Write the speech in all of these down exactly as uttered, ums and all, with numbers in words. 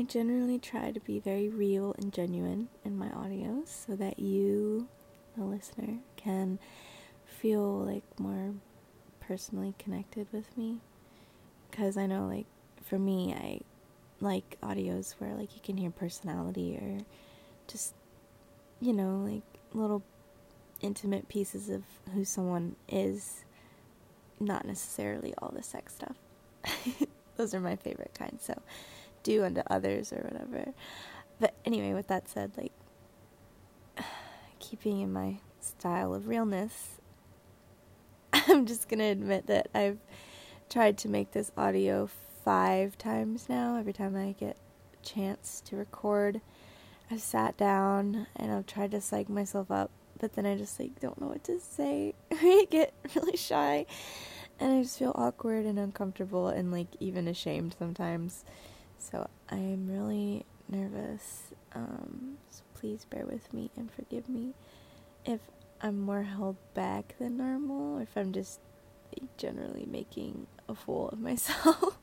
generally try to be very real and genuine in my audios so that you, the listener, can feel like more personally connected with me. Because I know, like, for me, I like audios where, like, you can hear personality or just, you know, like, little intimate pieces of who someone is, not necessarily all the sex stuff. Those are my favorite kind, so do unto others or whatever. But anyway, with that said, like, keeping in my style of realness, I'm just gonna admit that I've tried to make this audio five times now. Every time I get a chance to record, I've sat down and I've tried to psych myself up, but then I just, like, don't know what to say. I get really shy, and I just feel awkward and uncomfortable and, like, even ashamed sometimes. So I'm really nervous. Um, so please bear with me and forgive me if I'm more held back than normal, or if I'm just, like, generally making a fool of myself.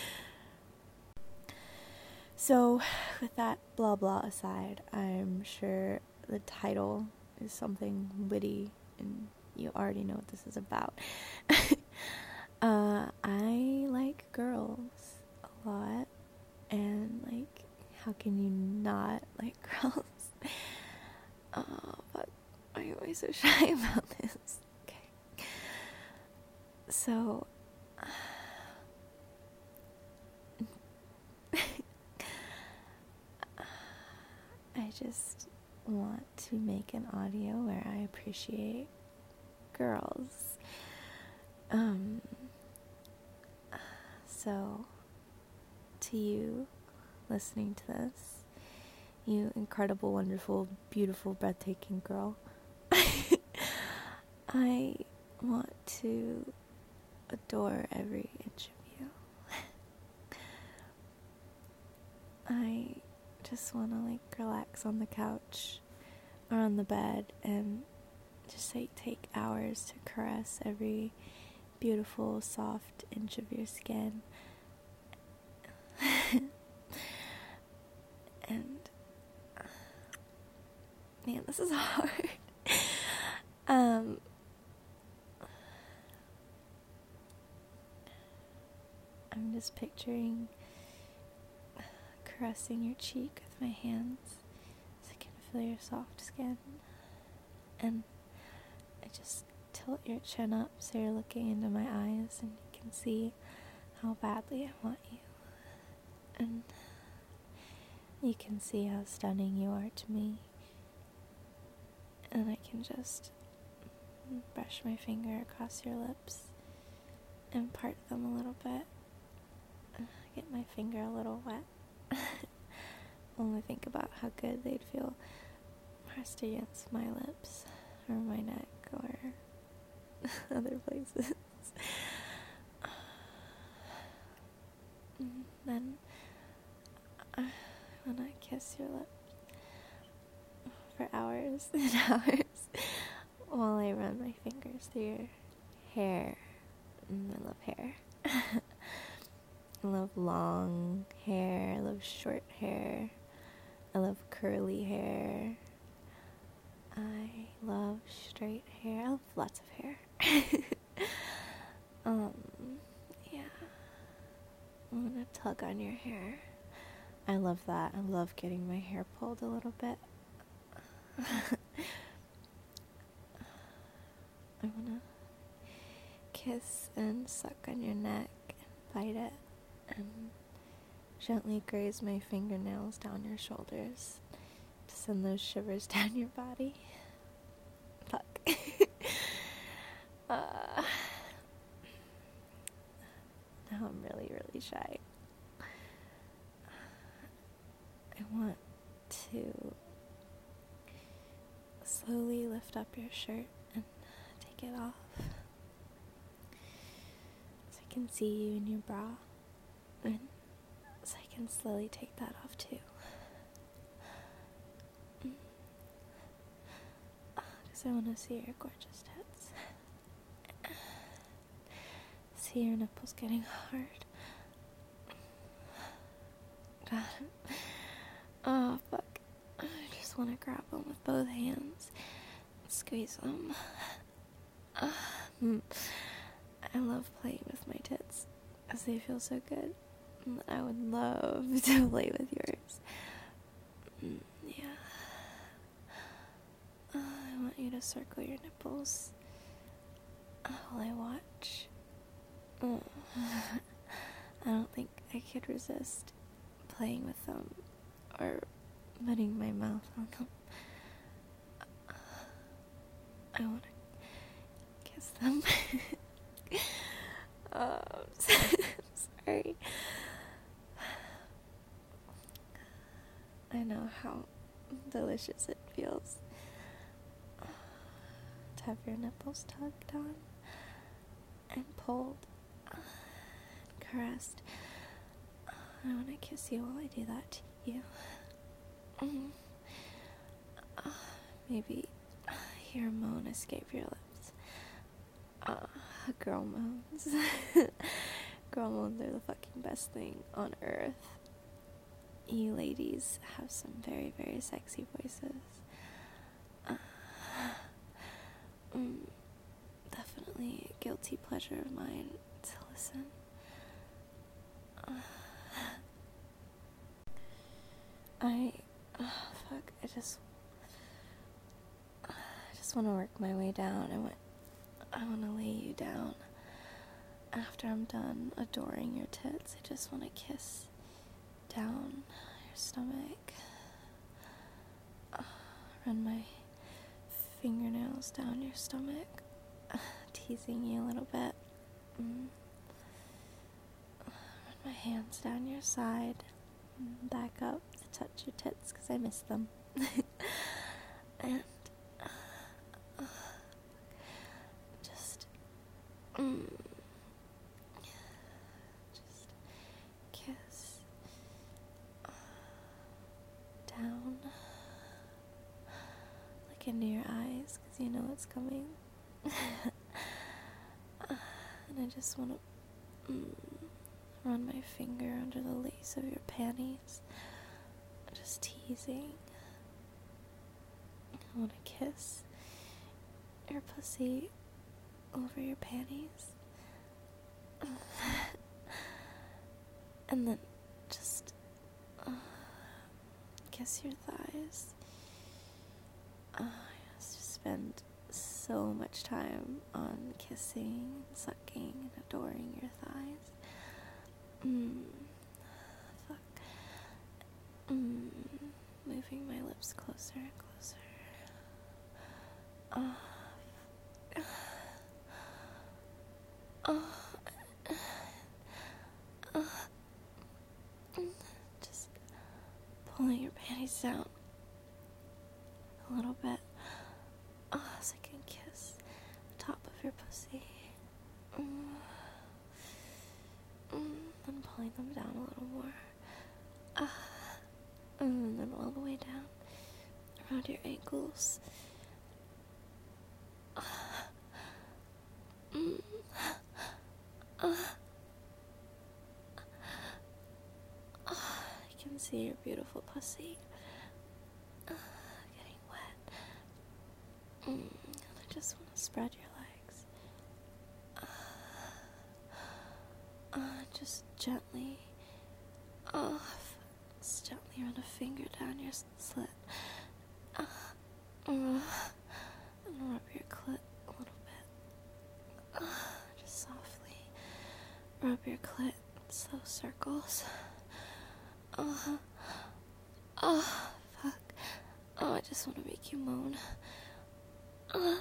So, with that blah blah aside, I'm sure the title is something witty, and you already know what this is about. uh, I like girls a lot, and, like, how can you not like girls? Oh, but why am I so shy about this? Okay. So, I just want to make an audio where I appreciate girls. Um, so, to you listening to this, you incredible, wonderful, beautiful, breathtaking girl, I want to adore every inch of you. I just want to, like, relax on the couch or on the bed and just, like, take hours to caress every beautiful, soft inch of your skin. And man, this is hard. um I'm just picturing caressing your cheek with my hands so I can feel your soft skin, and I just tilt your chin up so you're looking into my eyes and you can see how badly I want you, and you can see how stunning you are to me, and I can just brush my finger across your lips and part them a little bit. Get my finger a little wet. Only think about how good they'd feel pressed against my lips or my neck or other places. And then I want to kiss your lips for hours and hours while I run my fingers through your hair. Mm, I love hair. I love long hair, I love short hair, I love curly hair, I love straight hair, I love lots of hair. um, yeah, I'm gonna tug on your hair. I love that. I love getting my hair pulled a little bit. I wanna kiss and suck on your neck and bite it and gently graze my fingernails down your shoulders to send those shivers down your body. Fuck. uh, now I'm really, really shy. I want to slowly lift up your shirt and take it off so I can see you in your bra, and so I can slowly take that off too. Because I want to see your gorgeous tits. See your nipples getting hard. God. Oh, fuck. I just want to grab them with both hands. Squeeze them. Uh, I love playing with my tits, as they feel so good. I would love to play with yours. Mm, yeah. Uh, I want you to circle your nipples while I watch. Uh, I don't think I could resist playing with them or putting my mouth on them. I want to kiss them. Oh, sorry. I know how delicious it feels to have your nipples tugged on and pulled and caressed. I want to kiss you while I do that to you. Mm. Uh, maybe hear a moan escape your lips. Uh, girl moans. Girl moans are the fucking best thing on earth. You ladies have some very, very sexy voices. Uh, mm, definitely a guilty pleasure of mine to listen. Uh, I, oh, fuck, I just, I just want to work my way down. I want, I want to lay you down. After I'm done adoring your tits, I just want to kiss down your stomach. Uh, run my fingernails down your stomach, uh, teasing you a little bit. Mm. Uh, run my hands down your side, mm, back up to touch your tits because I miss them. And uh, uh, just, mm, just kiss uh, down, look into your eyes because you know it's coming. uh, and I just want to mm, run my finger under the lace of your panties, just teasing. I want to kiss your pussy over your panties. And then just uh, kiss your thighs. Uh, I used to spend so much time on kissing, sucking, and adoring your thighs. Mm. Fuck. Mm. Moving my lips closer and closer. Uh, uh, uh, just pulling your panties down a little bit, uh, so I can kiss the top of your pussy. Mm. Mm. Then pulling them down a little more, uh, and then all the way down around your ankles. Mm. Uh, uh, I can see your beautiful pussy uh, getting wet. Mm. I just want to spread your legs. Uh, uh, just gently, uh, just gently run a finger down your slit. Uh, uh, and rub your clit a little bit. Uh, just softly rub your clit in slow circles. Uh, oh, fuck. Oh, I just want to make you moan. Uh,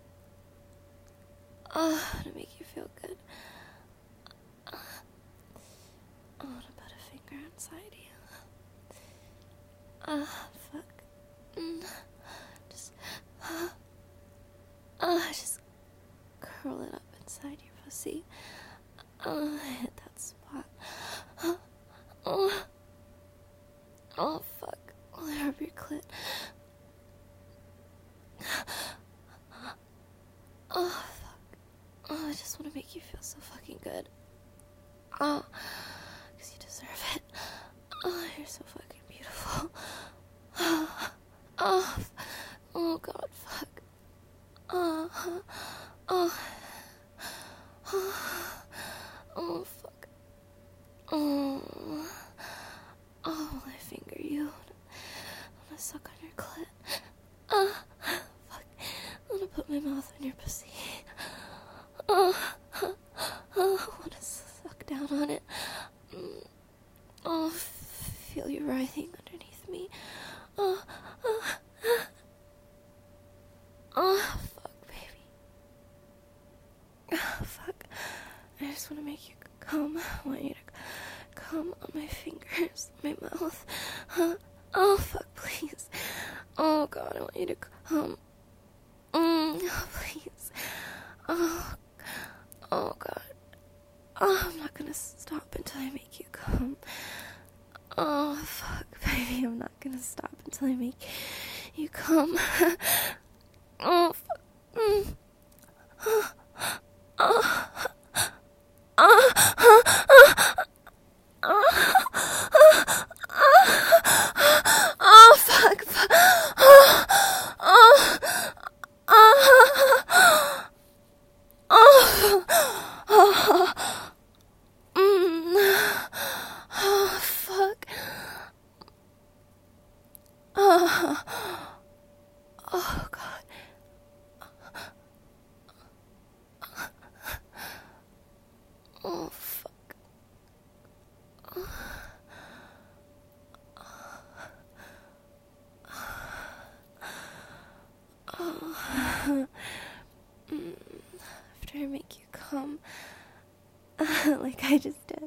oh, to make you feel good. Uh, I want to put a finger inside you. Uh, fuck. Mm. Just, uh, uh, just curl it up inside your pussy. Uh, hit that spot. Uh, oh, oh, fuck. I'll rub your clit. Oh, fuck. Oh, I just want to make you feel so fucking good. Oh, because you deserve it. Oh, you're so fucking beautiful. Oh, oh God, fuck. Oh, oh, oh, oh, fuck. Oh, oh, I finger you. I'm gonna suck on your clit. Oh, fuck. I'm gonna put my mouth on your pussy. Oh, oh, I wanna suck down on it. Oh, feel you writhing underneath me. Oh, oh, oh, fuck, baby. Oh, fuck. I just want to make you come. I want you to come on my fingers, my mouth. Huh? Oh, fuck, please. Oh, God, I want you to come. Mm, oh, please. Oh, oh, God. Oh, I'm not gonna stop until I make you come. Oh, fuck, baby, I'm not gonna stop until I make you come. Oh, fuck. Mm. Oh, oh, oh, oh, oh, oh, fuck. Oh, oh, oh, oh, oh, mm. Oh, fuck. Oh, oh, God. Oh, fuck. Oh. Mm. After I make you come, like I just did,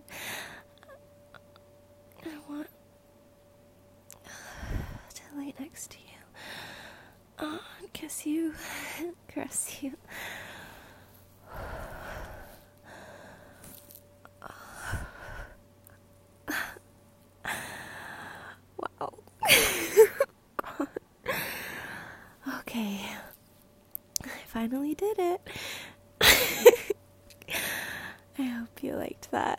I want to lay next to you, oh, and kiss you, caress you. Wow. Okay. I finally did it. I hope you liked that.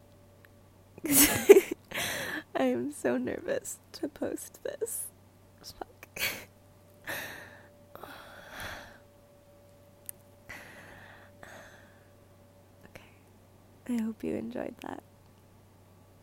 I am so nervous to post this. Fuck. Okay. I hope you enjoyed that.